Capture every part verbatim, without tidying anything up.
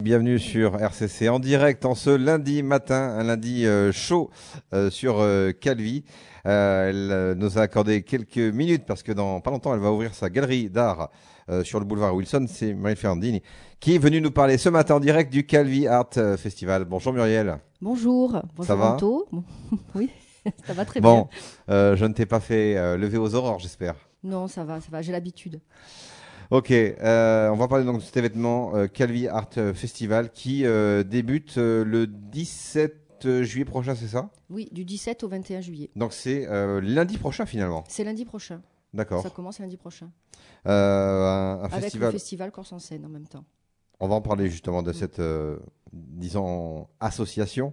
bienvenue sur R C C en direct en ce lundi matin, un lundi euh, chaud euh, sur euh, Calvi. Euh, elle euh, nous a accordé quelques minutes parce que dans pas longtemps elle va ouvrir sa galerie d'art euh, sur le boulevard Wilson. C'est Muriel Ferrandini qui est venue nous parler ce matin en direct du Calvi Art Festival. Bonjour Muriel. Bonjour. Bonjour ça va Anto. Oui, ça va très bon, bien. Bon, euh, je ne t'ai pas fait euh, lever aux aurores, j'espère. Non, ça va, ça va, j'ai l'habitude. Ok, euh, on va parler donc de cet événement euh, Calvi Art Festival qui euh, débute euh, le dix-sept juillet prochain, c'est ça? Oui, du dix-sept au vingt et un juillet. Donc c'est euh, lundi prochain finalement. C'est lundi prochain. D'accord. Ça commence lundi prochain. Euh, un, un Avec festival. le festival Corse en scène en même temps. On va en parler justement de cette, euh, disons, association.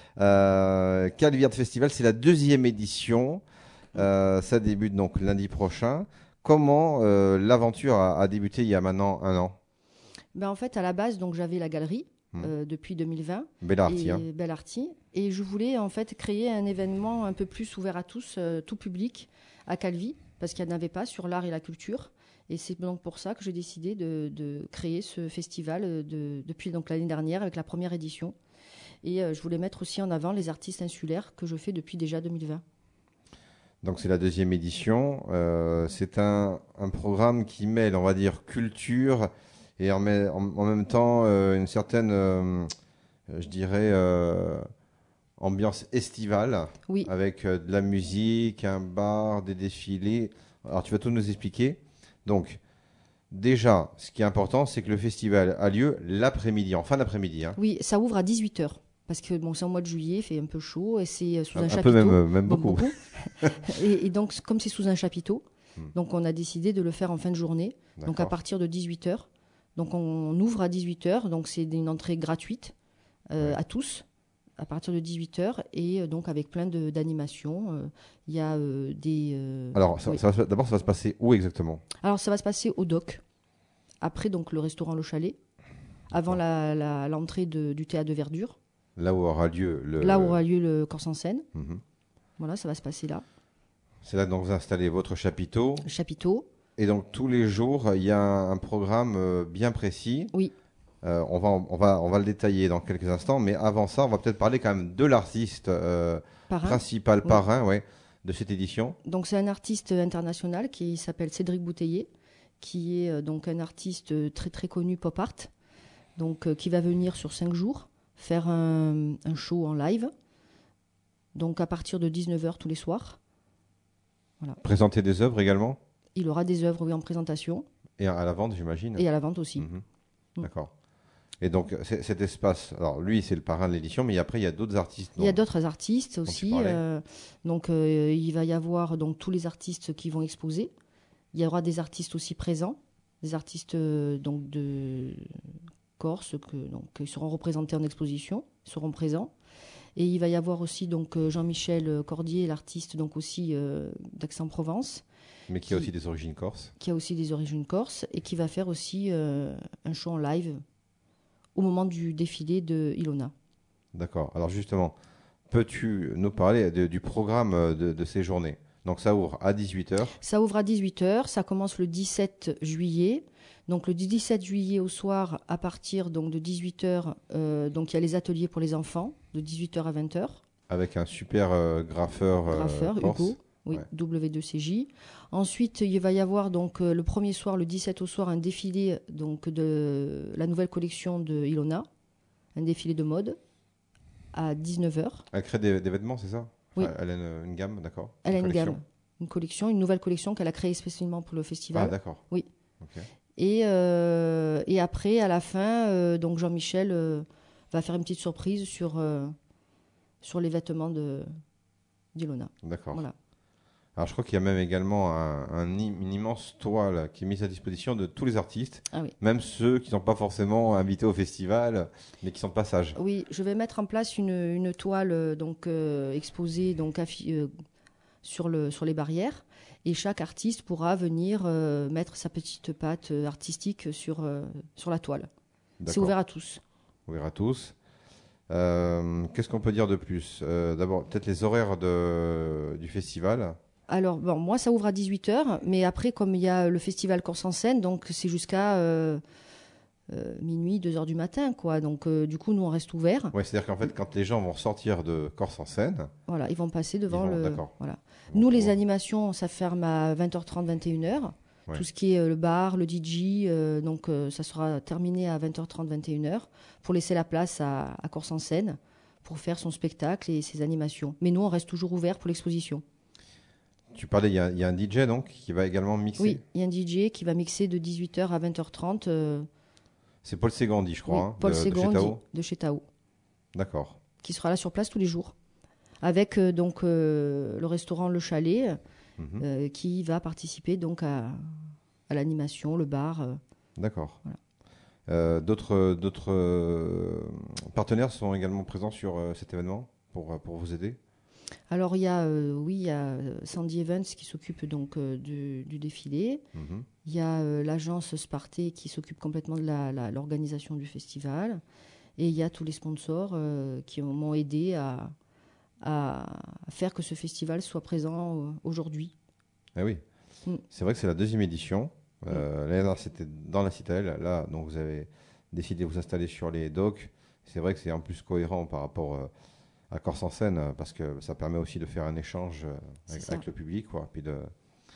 Euh, Calvi Art Festival, c'est la deuxième édition. Euh, ça débute donc lundi prochain. Comment euh, l'aventure a, a débuté il y a maintenant un an? Ben en fait, à la base, donc j'avais la galerie mmh. euh, depuis deux mille vingt. Bellarti. Et, hein. Bellarti. Et je voulais en fait créer un événement un peu plus ouvert à tous, euh, tout public, à Calvi, parce qu'il n'y en avait pas sur l'art et la culture. Et c'est donc pour ça que j'ai décidé de, de créer ce festival de, depuis donc l'année dernière avec la première édition. Et euh, je voulais mettre aussi en avant les artistes insulaires que je fais depuis déjà deux mille vingt. Donc c'est la deuxième édition. Euh, c'est un, un programme qui mêle, on va dire, culture et en, en, en même temps euh, une certaine, euh, je dirais, euh, ambiance estivale. Oui. Avec euh, de la musique, un bar, des défilés. Alors tu vas tout nous expliquer. Donc déjà, ce qui est important, c'est que le festival a lieu l'après-midi, en fin d'après-midi. Hein. Oui, ça ouvre à dix-huit heures. Parce que bon, c'est en mois de juillet, il fait un peu chaud et c'est sous un, un chapiteau. Un peu même, même bon, beaucoup. beaucoup. et, et donc, comme c'est sous un chapiteau, hmm. donc on a décidé de le faire en fin de journée. Donc à partir de dix-huit heures. Donc on ouvre à dix-huit heures. Donc c'est une entrée gratuite euh, ouais. à tous à partir de dix-huit heures. Et euh, donc avec plein d'animations. Il euh, y a euh, des... Euh, Alors ça, oui. ça va, d'abord, ça va se passer où exactement? Alors ça va se passer au dock. Après, donc le restaurant Le Chalet. Avant ouais. la, la, l'entrée de, du théâtre de Verdure. Là où aura lieu le... Là où aura lieu le Corse en scène. Mm-hmm. Voilà, ça va se passer là. C'est là que vous installez votre chapiteau. Le chapiteau. Et donc tous les jours, il y a un, un programme euh, bien précis. Oui. Euh, on, va, on, va, on va le détailler dans quelques instants. Mais avant ça, on va peut-être parler quand même de l'artiste euh, principal, oui. parrain ouais, de cette édition. Donc c'est un artiste international qui s'appelle Cédric Bouteiller, qui est euh, donc un artiste très très connu pop art, donc euh, qui va venir sur cinq jours. Faire un, un show en live, donc à partir de dix-neuf heures tous les soirs. Voilà. Présenter des œuvres également? Il aura des œuvres oui, en présentation. Et à la vente, j'imagine? Et à la vente aussi. Mmh. Mmh. D'accord. Et donc cet espace, alors lui c'est le parrain de l'édition, mais après il y a d'autres artistes. Il y a d'autres artistes aussi. Euh, donc euh, il va y avoir donc, tous les artistes qui vont exposer. Il y aura des artistes aussi présents, des artistes euh, donc de... Corse, que, donc, ils seront représentés en exposition, ils seront présents. Et il va y avoir aussi donc, Jean-Michel Cordier, l'artiste donc, aussi euh, d'Aix-en-Provence. Mais qui, qui a aussi des origines corses. Qui a aussi des origines corses et qui va faire aussi euh, un show en live au moment du défilé de Ilona. D'accord. Alors justement, peux-tu nous parler de, du programme de, de ces journées? Donc ça ouvre à dix-huit heures. Ça ouvre à dix-huit heures, ça commence le dix-sept juillet. Donc le dix-sept juillet au soir, à partir donc, de dix-huit heures, euh, donc il y a les ateliers pour les enfants, de dix-huit heures à vingt heures. Avec un super euh, graffeur, euh, graffeur Corse. Hugo, oui, ouais. W deux C J. Ensuite, il va y avoir donc, euh, le premier soir, le dix-sept au soir, un défilé donc, de la nouvelle collection de Ilona, un défilé de mode, à dix-neuf heures. Elle crée des, des vêtements, c'est ça? Oui. Elle a une, une gamme, d'accord. Elle a une gamme, une collection, une nouvelle collection qu'elle a créée spécialement pour le festival. Ah, d'accord. Oui. Okay. Et, euh, et après, à la fin, euh, donc Jean-Michel euh, va faire une petite surprise sur, euh, sur les vêtements de, d'Ilona. D'accord. Voilà. Alors, je crois qu'il y a même également un, un, une immense toile qui est mise à disposition de tous les artistes, ah oui. même ceux qui ne sont pas forcément invités au festival, mais qui sont de passage. Oui, je vais mettre en place une, une toile donc, euh, exposée donc, affi- euh, sur, le, sur les barrières. Et chaque artiste pourra venir euh, mettre sa petite patte euh, artistique sur, euh, sur la toile. D'accord. C'est ouvert à tous. Ouvert à tous. Euh, qu'est-ce qu'on peut dire de plus? euh, D'abord, peut-être les horaires de, du festival. Alors, bon, moi, ça ouvre à dix-huit heures. Mais après, comme il y a le festival Corse en scène, donc c'est jusqu'à euh, euh, minuit, deux heures du matin, quoi. Donc, euh, du coup, nous, on reste ouvert. Ouais, c'est-à-dire qu'en fait, quand les gens vont sortir de Corse en Seine, voilà, ils vont passer devant ils vont, le. D'accord. Voilà. Ils vont Nous, les pouvoir... animations, ça ferme à vingt heures trente, vingt et une heures. Ouais. Tout ce qui est euh, le bar, le D J, euh, donc euh, ça sera terminé à vingt heures trente, vingt et une heures pour laisser la place à, à Corse en Seine pour faire son spectacle et ses animations. Mais nous, on reste toujours ouvert pour l'exposition. Tu parlais, il y, a, il y a un D J donc qui va également mixer. Oui, il y a un D J qui va mixer de dix-huit heures à vingt heures trente. Euh, c'est Paul Ségondi, je crois, oui, hein, Paul de, Ségondi, de chez Tao. de chez Tao. D'accord. Qui sera là sur place tous les jours. Avec euh, donc euh, le restaurant Le Chalet, mm-hmm. euh, qui va participer donc à, à l'animation, le bar. Euh. D'accord. Voilà. Euh, d'autres d'autres euh, partenaires sont également présents sur euh, cet événement pour, pour vous aider? Alors il y a euh, oui il y a Sandy Evans qui s'occupe donc euh, du, du défilé. Mm-hmm. Il y a euh, l'agence Sparté qui s'occupe complètement de la, la, l'organisation du festival. Et il y a tous les sponsors euh, qui m'ont aidé à, à faire que ce festival soit présent euh, aujourd'hui. Ah oui, mm. C'est vrai que c'est la deuxième édition. Euh, mm. L'année dernière, c'était dans la Citadelle. Là, donc, vous avez décidé de vous installer sur les docks. C'est vrai que c'est en plus cohérent par rapport euh, à Corse en Seine, parce que ça permet aussi de faire un échange euh, avec, avec le public, quoi, puis de,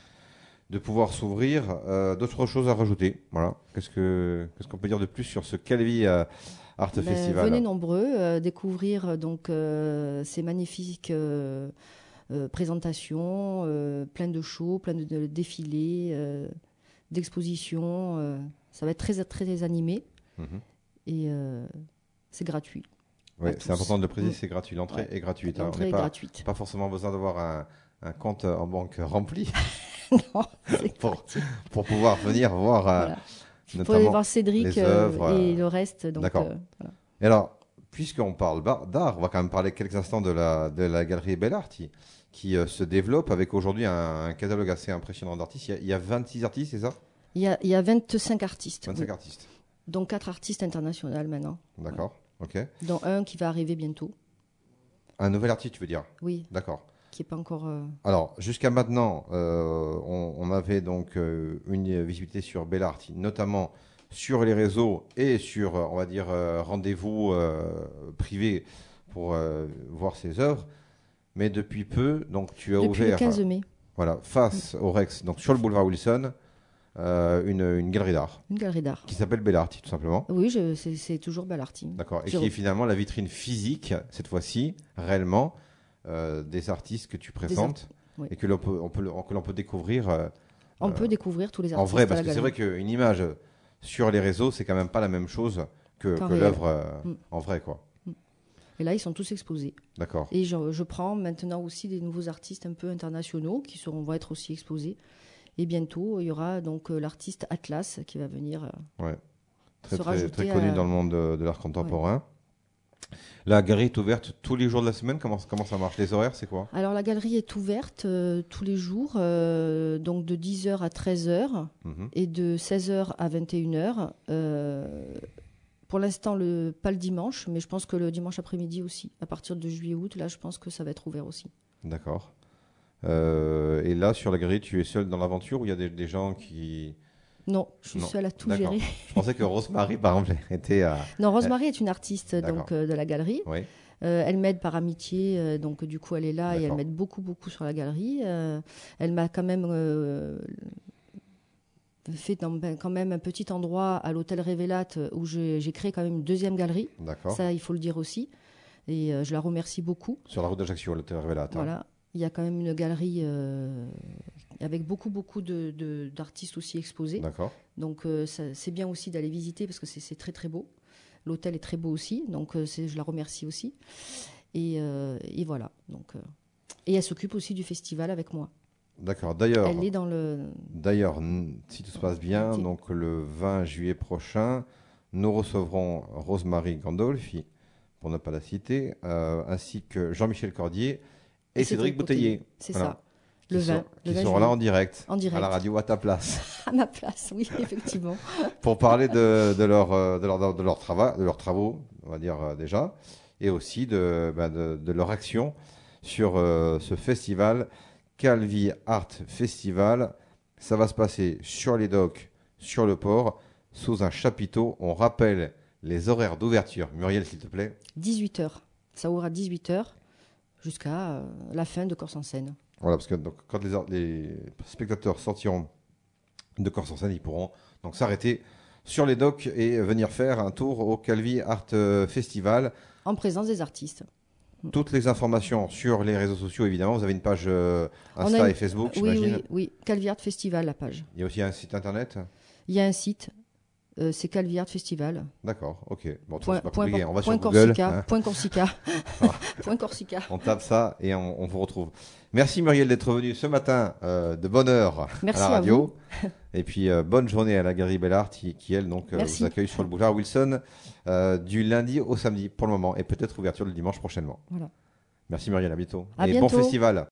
de pouvoir s'ouvrir. Euh, d'autres choses à rajouter? Voilà. Qu'est-ce que, qu'est-ce qu'on peut dire de plus sur ce Calvi euh, Art ben, Festival? Venez nombreux euh, découvrir donc euh, ces magnifiques euh, euh, présentations, euh, plein de shows, plein de, de défilés, euh, d'expositions. Euh, ça va être très très animé mm-hmm. et euh, c'est gratuit. Oui, c'est important de le préciser, c'est gratuit. L'entrée ouais. est gratuite. L'entrée hein. est pas, gratuite. Pas forcément besoin d'avoir un, un compte en banque rempli non, pour, pour pouvoir venir voir. Voilà. Il faut aller voir Cédric œuvres, et le reste. Donc, D'accord. Euh, voilà. Et alors, puisqu'on parle d'art, on va quand même parler quelques instants de la, de la galerie Bellarti, qui euh, se développe avec aujourd'hui un, un catalogue assez impressionnant d'artistes. Il y a, il y a vingt-six artistes, c'est ça? il y, a, il y a vingt-cinq artistes. vingt-cinq oui. artistes. Donc quatre artistes internationaux maintenant. D'accord, voilà. ok. Dont un qui va arriver bientôt. Un nouvel artiste, tu veux dire? Oui. D'accord. Qui n'est pas encore... Euh... Alors, jusqu'à maintenant, euh, on, on avait donc euh, une visibilité sur Bellarti, notamment sur les réseaux et sur, on va dire, euh, rendez-vous euh, privés pour euh, voir ses œuvres. Mais depuis peu, donc tu as depuis ouvert... Depuis le quinze mai. Voilà, face mmh. au Rex, donc sur le boulevard Wilson, euh, une, une galerie d'art. Une galerie d'art. Qui s'appelle Bellarti, tout simplement. Oui, je, c'est, c'est toujours Bellarti. D'accord, et je... qui est finalement la vitrine physique, cette fois-ci, réellement, euh, des artistes que tu présentes art... oui. et que l'on peut, on peut, que l'on peut découvrir... Euh, on euh, peut découvrir tous les artistes. En vrai, parce que c'est vrai qu'une image sur les réseaux, c'est quand même pas la même chose que, que l'œuvre euh, mm. en vrai, quoi. Et là, ils sont tous exposés. D'accord. Et je, je prends maintenant aussi des nouveaux artistes un peu internationaux qui seront, vont être aussi exposés. Et bientôt, il y aura donc euh, l'artiste Atlas qui va venir euh, ouais. très, se très, rajouter très connu à... dans le monde de, de l'art contemporain. Ouais. La galerie est ouverte tous les jours de la semaine. Comment, comment ça marche? Les horaires, c'est quoi? Alors, la galerie est ouverte euh, tous les jours, euh, donc de dix heures à treize heures mm-hmm. et de seize heures à vingt et une heures. Euh, Pour l'instant, le, pas le dimanche, mais je pense que le dimanche après-midi aussi. À partir de juillet-août, là, je pense que ça va être ouvert aussi. D'accord. Euh, et là, sur la galerie, tu es seule dans l'aventure ou il y a des, des gens qui... Non, je suis non. seule à tout D'accord. gérer. Je pensais que Rosemary, par exemple, était à... Non, Rosemary est une artiste donc, euh, de la galerie. Oui. Euh, elle m'aide par amitié, euh, donc du coup, elle est là. D'accord. Et elle m'aide beaucoup, beaucoup sur la galerie. Euh, elle m'a quand même... Euh, fait dans, ben, quand même un petit endroit à l'hôtel Révélate où j'ai, j'ai créé quand même une deuxième galerie. D'accord. Ça, il faut le dire aussi. Et euh, je la remercie beaucoup. Sur la route d'Ajaccio, l'hôtel Révélate. Voilà. Hein. Il y a quand même une galerie euh, avec beaucoup, beaucoup de, de, d'artistes aussi exposés. D'accord. Donc, euh, ça, c'est bien aussi d'aller visiter parce que c'est, c'est très, très beau. L'hôtel est très beau aussi. Donc, euh, c'est, je la remercie aussi. Et, euh, et voilà. Donc, euh, et elle s'occupe aussi du festival avec moi. D'accord. D'ailleurs, elle est dans le... D'ailleurs, si tout se passe bien, okay. donc le vingt juillet prochain, nous recevrons Rosemary Gandolfi, pour ne pas la citer, euh, ainsi que Jean-Michel Cordier et, et Cédric Bouteiller. C'est voilà. ça. Le qui vingt. Sont, le qui vingt seront juillet. là en direct, en direct, à la radio à ta place. À ma place, oui, effectivement. Pour parler de, de, leur, de, leur, de, leur travail, de leurs travaux, on va dire euh, déjà, et aussi de, ben, de, de leur action sur euh, ce festival. Calvi Art Festival, ça va se passer sur les docks, sur le port, sous un chapiteau. On rappelle les horaires d'ouverture. Muriel, s'il te plaît. dix-huit heures. Ça ouvre à dix-huit heures jusqu'à euh, la fin de Corse en scène. Voilà, parce que donc, quand les, les spectateurs sortiront de Corse en scène, ils pourront donc s'arrêter sur les docks et venir faire un tour au Calvi Art Festival. En présence des artistes. Toutes les informations sur les réseaux sociaux, évidemment. Vous avez une page euh, Insta une... et Facebook, oui, j'imagine. Oui, oui, Calvi Art Festival, la page. Il y a aussi un site internet. Il y a un site, euh, c'est Calvi Art Festival. D'accord, ok. Bon, point, c'est pas point, compliqué. On va point sur Corsica, Google. Hein. Point Corsica. Point Corsica. On tape ça et on, on vous retrouve. Merci Muriel d'être venue ce matin euh, de bonne heure Merci à la radio. À vous. Et puis euh, bonne journée à la Galerie Bellart qui, qui elle donc euh, vous accueille sur le boulevard Wilson euh, du lundi au samedi pour le moment et peut-être ouverture le dimanche prochainement. Voilà. Merci Muriel, à bientôt. À et bientôt. bon festival.